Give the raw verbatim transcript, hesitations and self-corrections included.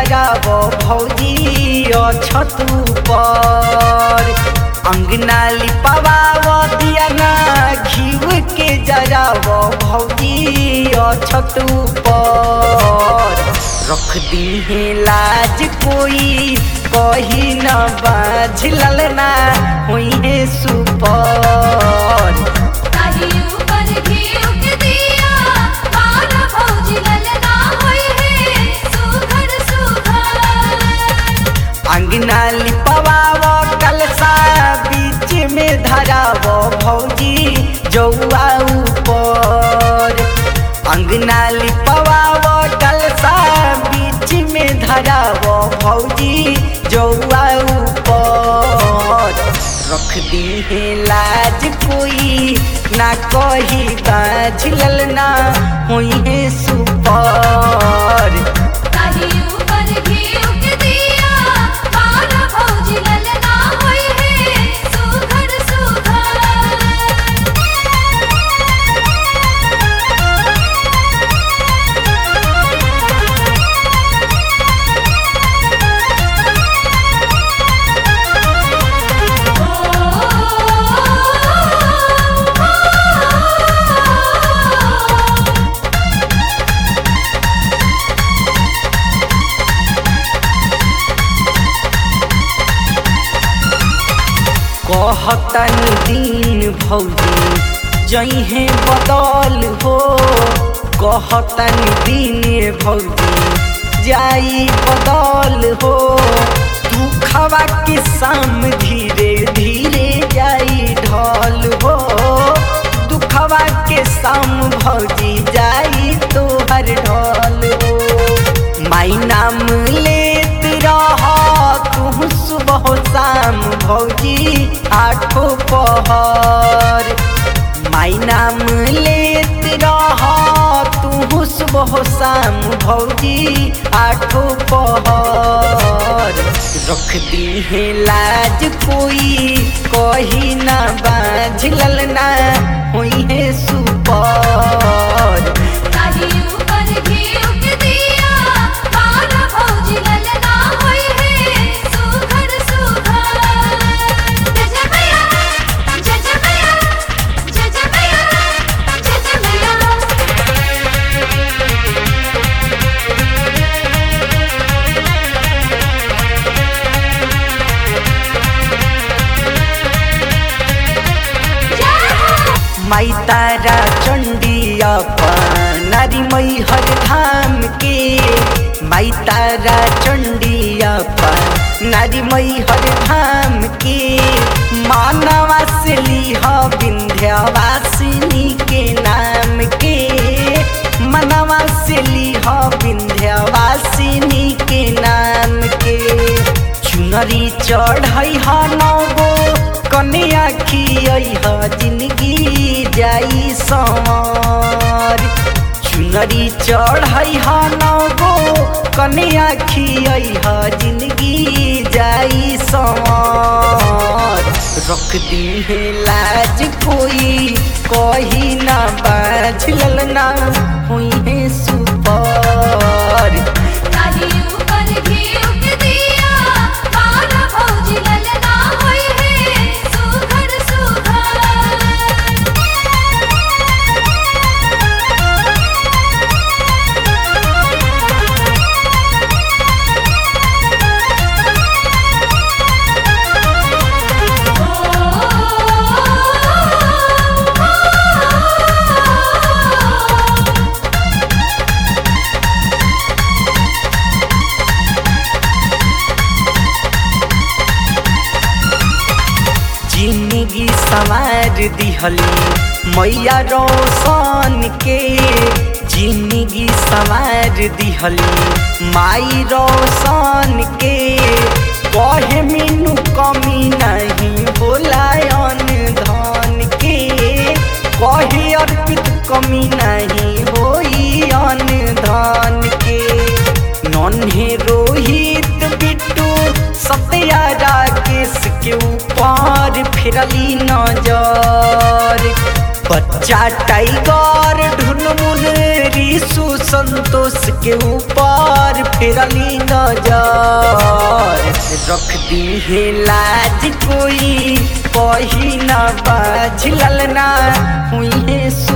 जराब भौजी छतू पर अंगना लिपाव दिया ना घीव के जराब भौजी छतू पर रख दी है लाज कोई कही न बाझ ललना हुई है सुपर अंगना लिपवाव कलसा बीच में धराव भौजी जौआ ऊपर अंगना लिपवाव कलसा बीच में धराव भौजी जौआ ऊपर रख दी है लाज कोई ना कही बाझ ललना हुई है सुपर कहतन दिन भौजी जइहे बदल हो कहतन दिन भौजी जाई बदल हो तू खवा के शाम धीरे धीरे जाई ढल हो दुखवा के शाम भौजी जाई तोहर ढल हो माई नाम लेत रह तू सुबह शाम भौजी आठों पहर माई नाम लेत रह तू सुबह शाम भौजी आठों पहर रख दी है लाज कोई कही ना बाझ ललना हुई है सुपर माई तारा चंडिया नारी मई हर धाम के माई तारा चंडिया नारी मई हर धाम के मानवा से लीह विंध्यवासिनी के नाम के मनवा से लीह विंध्यवासिनी के नाम के चुनरी चढ़ई ह नगो कन्या खियई ह जिंदगी जाई संवर चुनरी चढ़ई ह नगो कन्या खियई ह जिंदगी जाई संवर रख दी है लाज कोई कही ना बाझ ललना हुई है सुपर जिंदगी संवार दिहली मैया रोशन के जिंदगी संवार दिहली माई रोशन के कहे मीनू कमी नहीं होला धन के कहे अर्पित कमी नहीं होई धन के नन्हे रोहित बिट्टू सत्या राकेश के ऊपर फिरली नजर बच्चा टाइगर ढुनमुन रिसु संतोष के ऊपर फेरली नजर रख दी है लाज कोई कही ना बाझ ललना हुई है।